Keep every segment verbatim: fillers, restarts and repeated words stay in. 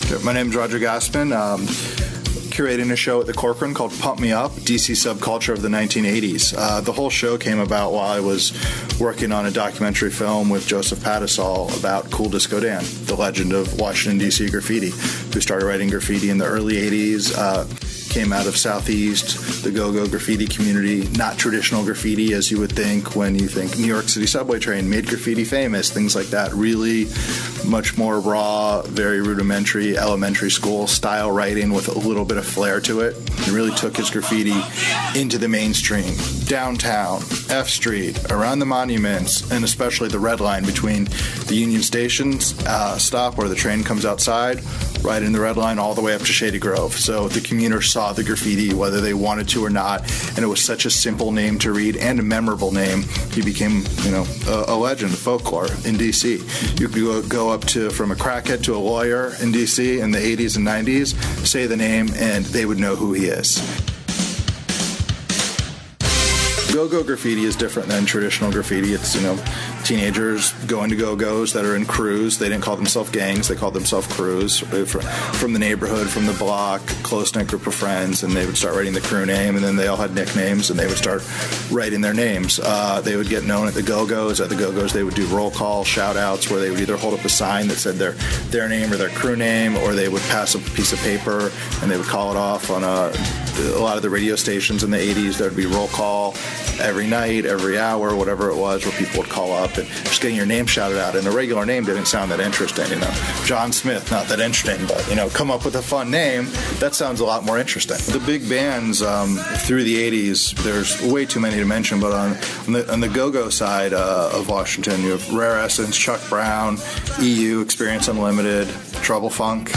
My name is Roger Gaspin. Um, curating a show at the Corcoran called Pump Me Up, D C Subculture of the nineteen eighties. Uh, the whole show came about while I was working on a documentary film with Joseph Padisal about Cool Disco Dan, the legend of Washington, D C graffiti, who started writing graffiti in the early eighties, uh, came out of Southeast, the go-go graffiti community, not traditional graffiti as you would think when you think New York City subway train made graffiti famous, things like that. Really much more raw, very rudimentary, elementary school style writing with a little bit of flair to it. He really took his graffiti into the mainstream, downtown, F Street, around the monuments, and especially the red line between the Union Station uh, stop where the train comes outside, right in the red line all the way up to Shady Grove. So the commuters saw the graffiti whether they wanted to or not, and it was such a simple name to read and a memorable name. He became, you know, a, a legend of folklore in D C. You could go, go up to from a crackhead to a lawyer in D C in the eighties and nineties, say the name, and they would know who he is. Go-go graffiti is different than traditional graffiti. It's, you know, teenagers going to go-go's that are in crews. They didn't call themselves gangs. They called themselves crews from the neighborhood, from the block, close-knit group of friends, and they would start writing the crew name, and then they all had nicknames, and they would start writing their names. Uh, they would get known at the go-go's. At the go-go's, they would do roll call, shout-outs, where they would either hold up a sign that said their, their name or their crew name, or they would pass a piece of paper, and they would call it off on a, a lot of the radio stations in the eighties. There would be roll call every night, every hour, whatever it was, where people would call up and just getting your name shouted out. And a regular name didn't sound that interesting, you know. John Smith, not that interesting, but, you know, come up with a fun name, that sounds a lot more interesting. The big bands um, through the eighties, there's way too many to mention, but on, on, the, on the go-go side uh, of Washington, you have Rare Essence, Chuck Brown, E U, Experience Unlimited, Trouble Funk.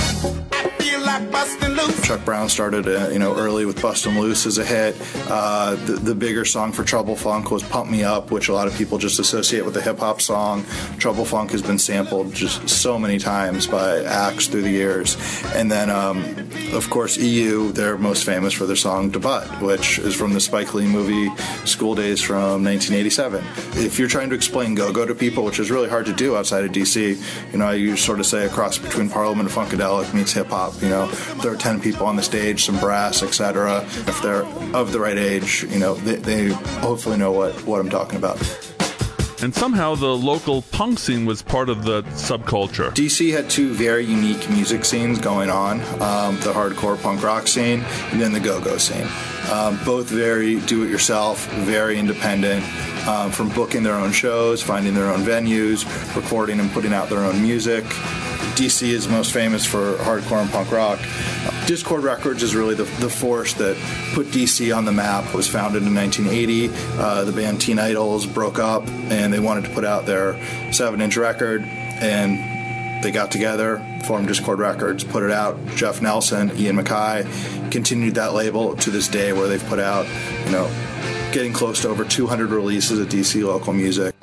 Chuck Brown started, uh, you know, early with Bustin' Loose as a hit. Uh, the, the bigger song for Trouble Funk was Pump Me Up, which a lot of people just associate with the hip-hop song. Trouble Funk has been sampled just so many times by acts through the years. And then, um, of course, E U, they're most famous for their song Debut, which is from the Spike Lee movie School Days from nineteen eighty-seven. If you're trying to explain go-go to people, which is really hard to do outside of D C, you know, you sort of say a cross between Parliament and Funkadelic meets hip-hop. You know, there are ten people on the stage, some brass, et cetera. If they're of the right age, you know, they, they hopefully know what, what I'm talking about. And somehow the local punk scene was part of the subculture. D C had two very unique music scenes going on, um, the hardcore punk rock scene and then the go-go scene. Um, both very do-it-yourself, very independent, um, from booking their own shows, finding their own venues, recording and putting out their own music. D C is most famous for hardcore and punk rock. Dischord Records is really the, the force that put D C on the map. It was founded in nineteen eighty. Uh, the band Teen Idols broke up, and they wanted to put out their seven-inch record, and they got together, formed Dischord Records, put it out. Jeff Nelson, Ian Mackay continued that label to this day, where they've put out, you know, getting close to over two hundred releases of D C local music.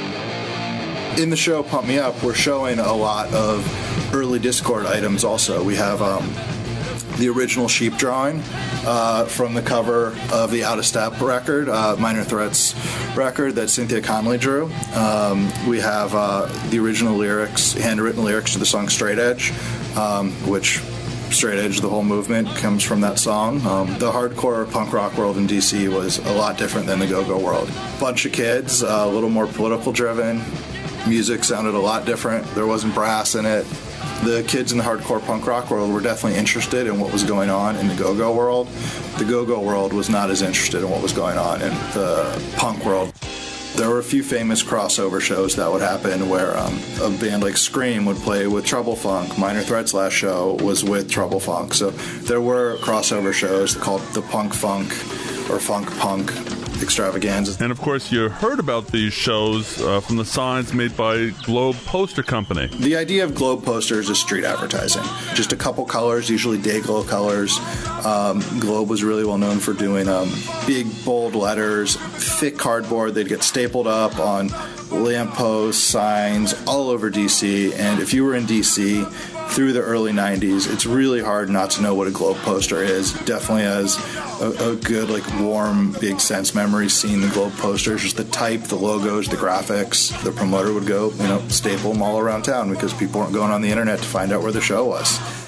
In the show Pump Me Up, we're showing a lot of early Dischord items also. We have um, the original sheep drawing uh, from the cover of the Out of Step record, uh, Minor Threats record that Cynthia Connelly drew. Um, we have uh, the original lyrics, handwritten lyrics to the song Straight Edge, um, which Straight Edge, the whole movement, comes from that song. Um, the hardcore punk rock world in D C was a lot different than the go-go world. Bunch of kids, uh, a little more political driven. Music sounded a lot different. There wasn't brass in it. The kids in the hardcore punk rock world were definitely interested in what was going on in the go-go world. The go-go world was not as interested in what was going on in the punk world. There were a few famous crossover shows that would happen where um, a band like Scream would play with Trouble Funk. Minor Threat's last show was with Trouble Funk. So there were crossover shows called the Punk Funk or Funk Punk extravaganzas. And of course, you heard about these shows uh, from the signs made by Globe Poster Company. The idea of Globe posters is street advertising. Just a couple colors, usually Day-Glo colors. Um, Globe was really well known for doing um, big, bold letters, thick cardboard. They'd get stapled up on lampposts, signs, all over D C. And if you were in D C through the early nineties, it's really hard not to know what a Globe poster is. Definitely has a, a good, like, warm, big sense memory seeing the Globe posters. Just the type, the logos, the graphics. The promoter would go, you know, staple them all around town because people weren't going on the internet to find out where the show was.